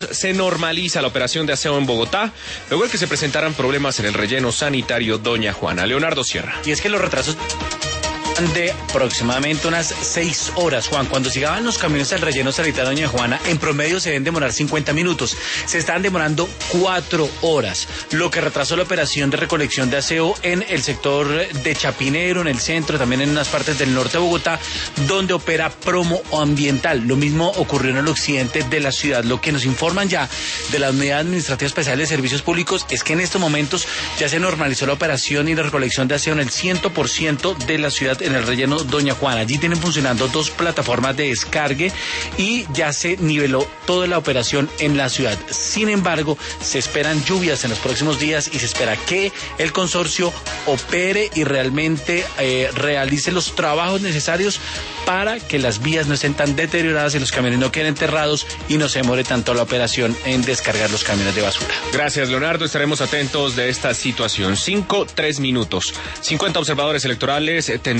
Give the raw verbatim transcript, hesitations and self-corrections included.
Se normaliza la operación de aseo en Bogotá, luego de que se presentaran problemas en el relleno sanitario Doña Juana. Leonardo Sierra. Y es que los retrasos de aproximadamente unas seis horas, Juan. Cuando llegaban los camiones al relleno sanitario Doña Juana, en promedio se deben demorar cincuenta minutos. Se están demorando cuatro horas, lo que retrasó la operación de recolección de aseo en el sector de Chapinero, en el centro, también en unas partes del norte de Bogotá, donde opera Promo Ambiental. Lo mismo ocurrió en el occidente de la ciudad. Lo que nos informan ya de la Unidad Administrativa Especial de Servicios Públicos es que en estos momentos ya se normalizó la operación y la recolección de aseo en el cien por ciento de la ciudad, en el relleno Doña Juana. Allí tienen funcionando dos plataformas de descargue y ya se niveló toda la operación en la ciudad. Sin embargo, se esperan lluvias en los próximos días y se espera que el consorcio opere y realmente eh, realice los trabajos necesarios para que las vías no estén tan deterioradas y los camiones no queden enterrados y no se demore tanto la operación en descargar los camiones de basura. Gracias, Leonardo. Estaremos atentos de esta situación. Cinco, tres minutos. cincuenta observadores electorales